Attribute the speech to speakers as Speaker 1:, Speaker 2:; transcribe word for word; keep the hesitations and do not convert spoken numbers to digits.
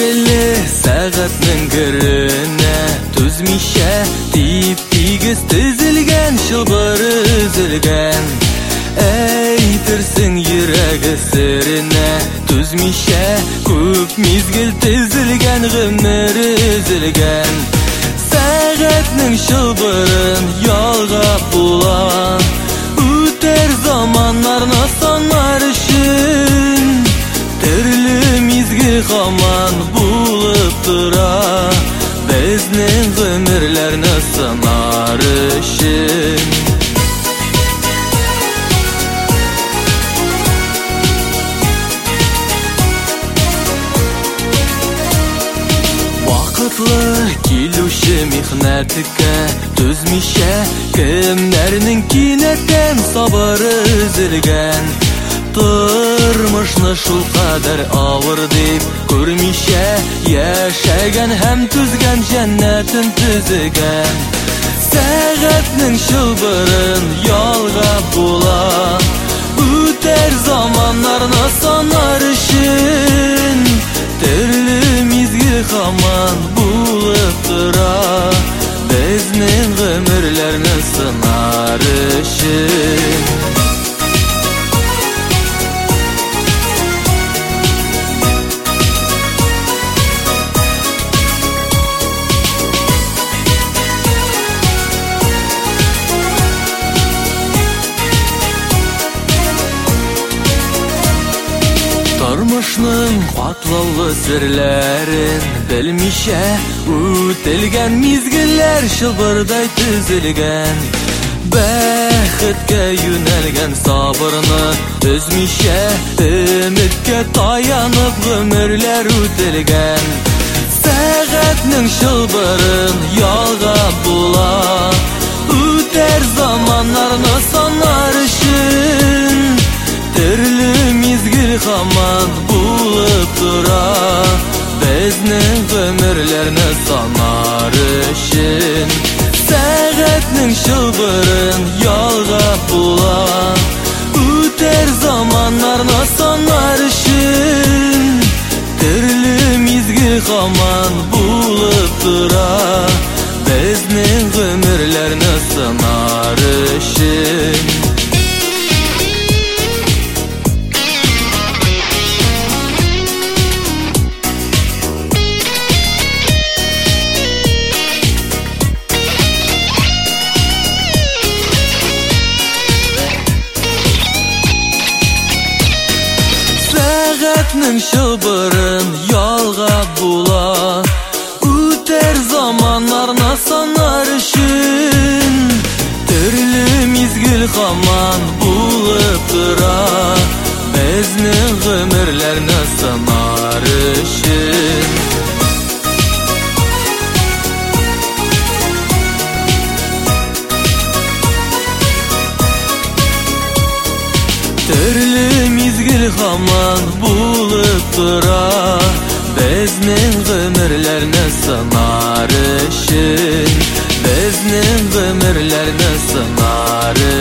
Speaker 1: эле сагатның гөрүнө түзмише тип-тигиз тизилген шылбыр үзүлгөн. Әйтерсең йөрәге серине түзмише күп мизгил тизилген гомер үзүлгөн. Сагатның шылбырын ялгап була, үтер заманнарны санар өчен. Төрле мизгил хаман булып тора, безнең гомерләрне санар өчен. Вакытлы килүче михнәткә түзмичә кемнәрнең кинәттән сабыры өзелгән. Тормышны шул кадәр авыр дип күрмичә яшәгән һәм түзгән җәннәтен төзегән. Сәгатьнең шылбырын ялгап була, үтәр заманнарны санар өчен. Төрле мизгил хаман булып тора, безнең гомерләрне санар өчен. Тормышның катлаулы серләрен белмичә үтелгән мизгелләр шылбырдай түзелгән. Бәхеткә юнәлгән сабырны түзмичә өметкә таянып гомерләр үтелгән. Сәгатьнең шылбырын ялгап була, үтәр заманнарны санар өчен. Төрле мизгил хаман булып тора, безнең гомерләрне санар өчен. Сәгатьнең шылбырын ялгап була, үтәр заманнарны санар өчен. Төрле мизгил хаман булып тора, безнең гомерләрне санар өчен. Сәгатьнең шылбырын ялгап була, үтәр заманнарны санар өчен. Төрле мизгил хаман булып тора, безнең гомерләрне санар өчен. Төрле мизгил хаман булып тора, безнең гомерләрне санар өчен. Безнең гомерләрне санар